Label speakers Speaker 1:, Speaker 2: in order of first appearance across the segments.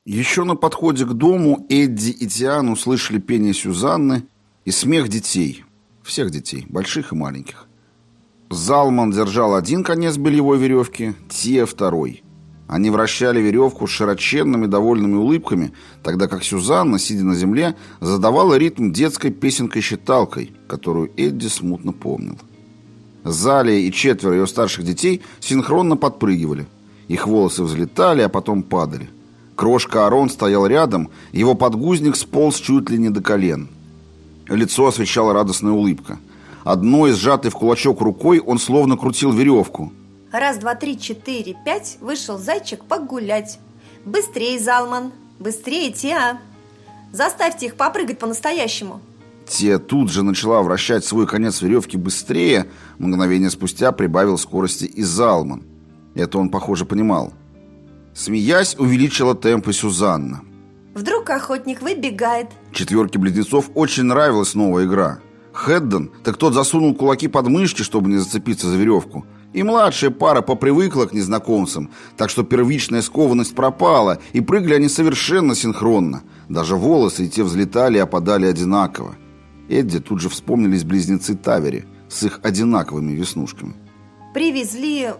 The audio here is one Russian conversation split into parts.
Speaker 1: Еще на подходе к дому Эдди и Тиан услышали пение Сюзанны и смех детей. Всех детей, больших и маленьких. Залман держал один конец бельевой веревки, Тия второй. Они вращали веревку с широченными довольными улыбками, тогда как Сюзанна, сидя на земле, задавала ритм детской песенкой-считалкой, которую Эдди смутно помнил. Залия и 4 ее старших детей синхронно подпрыгивали. Их волосы взлетали, а потом падали. Крошка Арон стоял рядом, его подгузник сполз чуть ли не до колен. Лицо освещала радостная улыбка. Одной сжатой в кулачок рукой он словно крутил веревку.
Speaker 2: 1, 2, 3, 4, 5 вышел зайчик погулять. Быстрее, Залман, быстрее, Тиа. Заставьте их попрыгать по-настоящему.
Speaker 1: Тия тут же начала вращать свой конец веревки быстрее. Мгновение спустя прибавил скорости и Залман. Это он, похоже, понимал. Смеясь, увеличила темпы Сюзанна.
Speaker 2: Вдруг охотник выбегает.
Speaker 1: 4 близнецов очень нравилась новая игра. Хэдден, так тот засунул кулаки под мышки, чтобы не зацепиться за веревку. И младшая пара попривыкла к незнакомцам, так что первичная скованность пропала, и прыгали они совершенно синхронно. Даже волосы и те взлетали и опадали одинаково. Эдди тут же вспомнились близнецы Тавери с их одинаковыми веснушками.
Speaker 2: Привезли...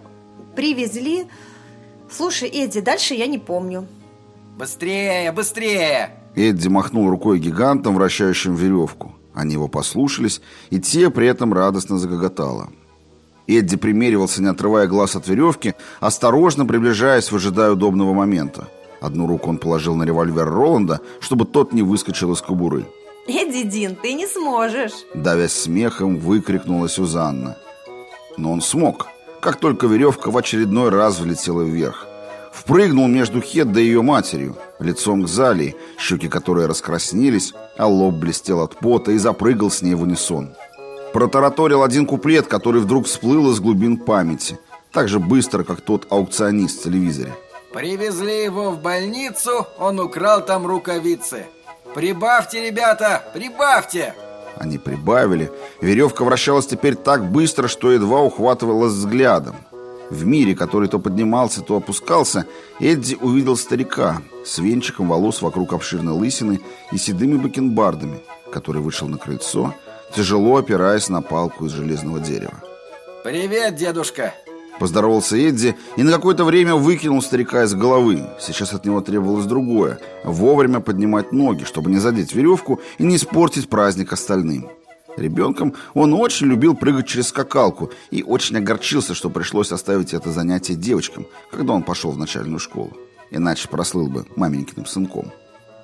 Speaker 2: Слушай, Эдди, дальше я не помню.
Speaker 3: Быстрее, быстрее!
Speaker 1: Эдди махнул рукой гигантом, вращающим веревку. Они его послушались, и те при этом радостно загоготала. Эдди примеривался, не отрывая глаз от веревки, осторожно приближаясь, выжидая удобного момента. Одну руку он положил на револьвер Роланда, чтобы тот не выскочил из кобуры.
Speaker 2: Эдди Дин, ты не сможешь!
Speaker 1: Давясь смехом, выкрикнула Сюзанна. Но он смог, как только веревка в очередной раз влетела вверх. Впрыгнул между Хеддой и ее матерью, лицом к Залии, щеки которой раскраснелись, а лоб блестел от пота, и запрыгал с ней в унисон. Протараторил один куплет, который вдруг всплыл из глубин памяти, так же быстро, как тот аукционист в телевизоре.
Speaker 3: Привезли его в больницу, он украл там рукавицы. Прибавьте, ребята, прибавьте!
Speaker 1: Они прибавили. Веревка вращалась теперь так быстро, что едва ухватывалась взглядом. В мире, который то поднимался, то опускался, Эдди увидел старика с венчиком волос вокруг обширной лысины и седыми бакенбардами, который вышел на крыльцо, тяжело опираясь на палку из железного дерева.
Speaker 3: «Привет, дедушка!»
Speaker 1: Поздоровался Эдди и на какое-то время выкинул старика из головы. Сейчас от него требовалось другое – вовремя поднимать ноги, чтобы не задеть веревку и не испортить праздник остальным. Ребенком он очень любил прыгать через скакалку и очень огорчился, что пришлось оставить это занятие девочкам, когда он пошел в начальную школу. Иначе прослыл бы маменькиным сынком.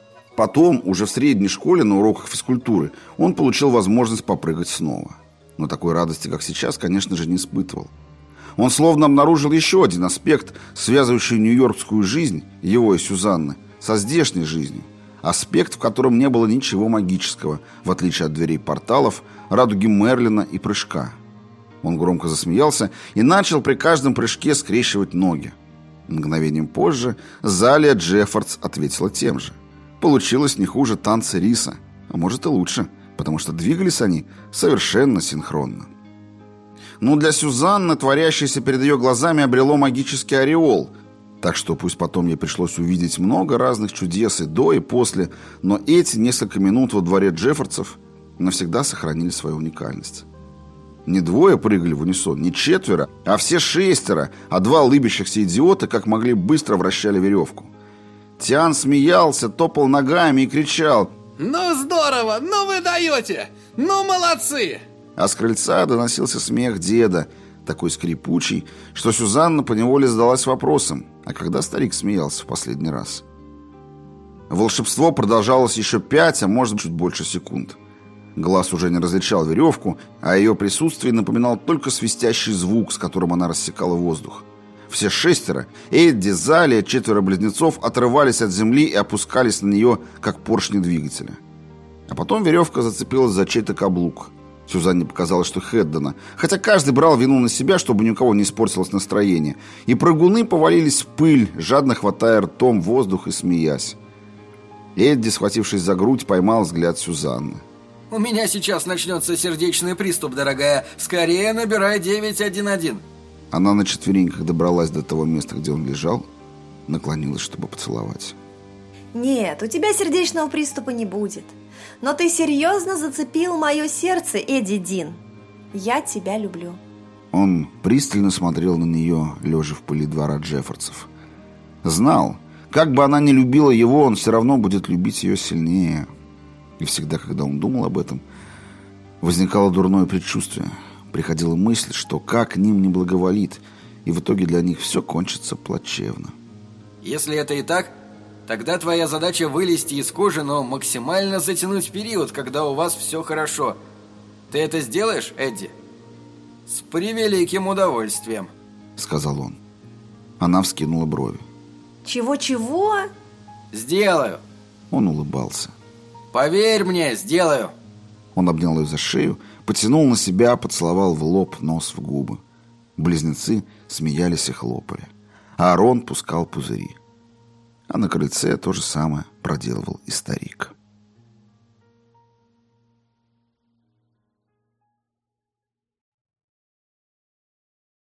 Speaker 1: Потом, уже в средней школе на уроках физкультуры, он получил возможность попрыгать снова. Но такой радости, как сейчас, конечно же, не испытывал. Он словно обнаружил еще один аспект, связывающий нью-йоркскую жизнь, его и Сюзанны, со здешней жизнью. Аспект, в котором не было ничего магического, в отличие от дверей порталов, радуги Мерлина и прыжка. Он громко засмеялся и начал при каждом прыжке скрещивать ноги. Мгновением позже Залия Джеффордс ответила тем же. Получилось не хуже танца риса, а может и лучше, потому что двигались они совершенно синхронно. Но для Сюзанны творящееся перед ее глазами обрело магический ореол, так что пусть потом ей пришлось увидеть много разных чудес и до, и после, но эти несколько минут во дворе Джеффордсов навсегда сохранили свою уникальность. Не 2 прыгали в унисон, не 4, а все 6, а 2 лыбящихся идиота как могли быстро вращали веревку. Тиан смеялся, топал ногами и кричал:
Speaker 4: «Ну здорово! Ну вы даете! Ну молодцы!»
Speaker 1: А с крыльца доносился смех деда, такой скрипучий, что Сюзанна поневоле задалась вопросом: а когда старик смеялся в последний раз? Волшебство продолжалось еще 5, а может чуть больше секунд. Глаз уже не различал веревку, а о ее присутствии напоминал только свистящий звук, с которым она рассекала воздух. Все 6, Эдди, Залия, 4 близнецов, отрывались от земли и опускались на нее, как поршни двигателя. А потом веревка зацепилась за чей-то каблук. Сюзанне показалось, что Хэддена, хотя каждый брал вину на себя, чтобы ни у кого не испортилось настроение, и прыгуны повалились в пыль, жадно хватая ртом воздух и смеясь. Эдди, схватившись за грудь, поймал взгляд Сюзанны.
Speaker 3: «У меня сейчас начнется сердечный приступ, дорогая. Скорее набирай 911».
Speaker 1: Она на четвереньках добралась до того места, где он лежал, наклонилась, чтобы поцеловать.
Speaker 2: Нет, у тебя сердечного приступа не будет. Но ты серьезно зацепил мое сердце, Эдди Дин. Я тебя люблю.
Speaker 1: Он пристально смотрел на нее, лежа в пыли двора Джеффордсов. Знал, как бы она ни любила его, он все равно будет любить ее сильнее. И всегда, когда он думал об этом, возникало дурное предчувствие. Приходила мысль, что как к ним не благоволит, и в итоге для них все кончится плачевно.
Speaker 3: Если это и так, тогда твоя задача вылезти из кожи, но максимально затянуть период, когда у вас все хорошо. Ты это сделаешь, Эдди? С превеликим удовольствием,
Speaker 1: сказал он. Она вскинула брови.
Speaker 2: Чего-чего?
Speaker 3: Сделаю.
Speaker 1: Он улыбался.
Speaker 3: Поверь мне, сделаю.
Speaker 1: Он обнял ее за шею, потянул на себя, поцеловал в лоб, нос, в губы. Близнецы смеялись и хлопали. А Арон пускал пузыри. А на крыльце то же самое проделывал и старик.